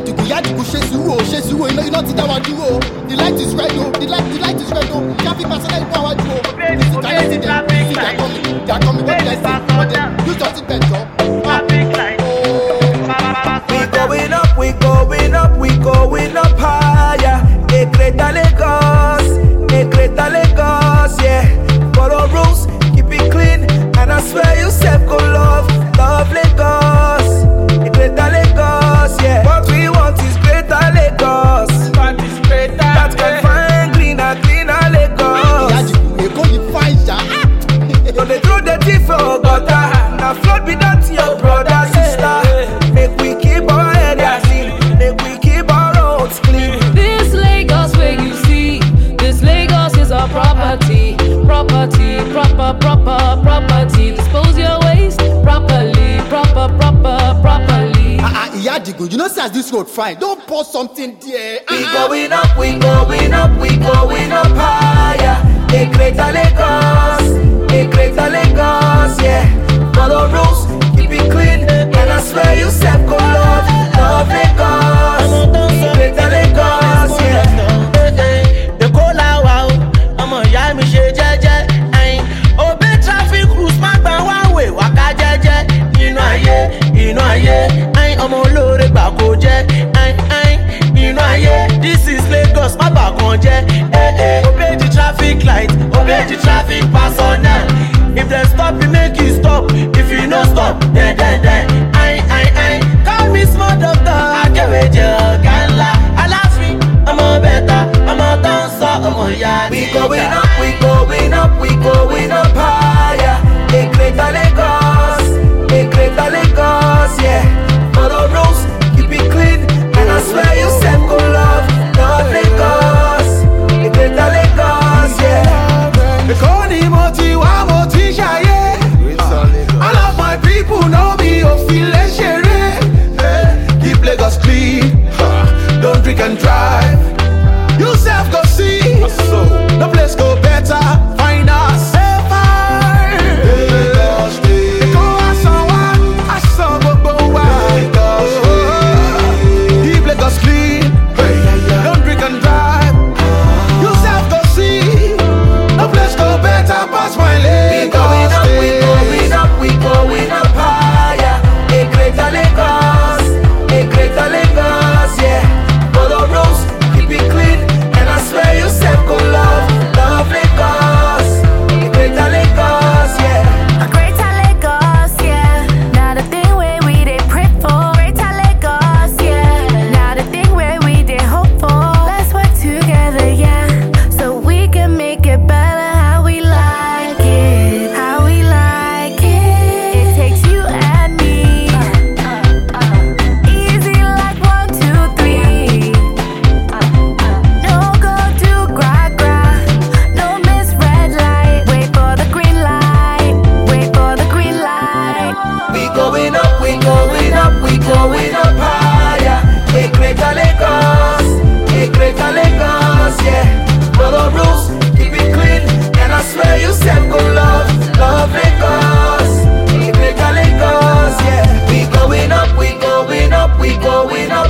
Yadigu, Shesuo, you know, it's our duo. The light is red, oh, the light is red, oh. Can't be personal power duo. They are coming, what they say, but then you just depend on. We going up higher. A greater Lagos, yeah. Follow rules, keep it clean, and I swear you self go love Lagos. A greater Lagos, yeah. What we want is greater Lagos. That can find cleaner Lagos. So they throw the tea for gutter. Now flood be that to your brother, sister. Make we keep our heads clean. Make we keep our roads clean. This Lagos where you see, this Lagos is our property. Property. Dispose your waste properly. Properly. Yadigu, you know, since this road fine, don't pour something there. We going up higher. A greater Lagos, yeah. Follow rules, keep it clean, and I swear you self go love Lagos. A greater Lagos, yeah. The cola wow, I'm a yami she jeje. Obey traffic rules, my one way, waka jeje. You know aye. I'm a lorry back oje. You know aye. This is Lagos, my back oje. Obey the traffic light, obey the traffic personnel. If they stop, you make you stop. If you no stop, then. Call me small doctor, I get with you. Ganla, I laugh me. I'm a better, I'm a dancer, I'm a yard. We going up higher. A greater Lagos, yeah. Follow rules, keep it clean, and I swear you self go love Lagos. A greater Lagos, yeah. All of my people know me, keep Lagos clean, don't drink and drive. You self go see, the place go better, find us safer. Keep Lagos clean, don't drink and drive. You self go see, the place go better, pass my Lagos. We going up higher. A greater Lagos, yeah. Follow rules, keep it clean, and I swear you self go love Lagos. A greater Lagos, yeah. A greater Lagos, yeah. Now the thing where we dey pray for. Greater Lagos, yeah. Now the thing where we dey hope for. Let's work together, yeah. So we can make it better how we like it. How we like it. It takes you and me. Easy like 1, 2, 3. No go to gra. No miss red light. Wait for the green light. Wait for the green light. We going up higher. A greater Lagos, yeah. Follow rules, keep it clean, and I swear you self go love Lagos. A greater Lagos, yeah. We going up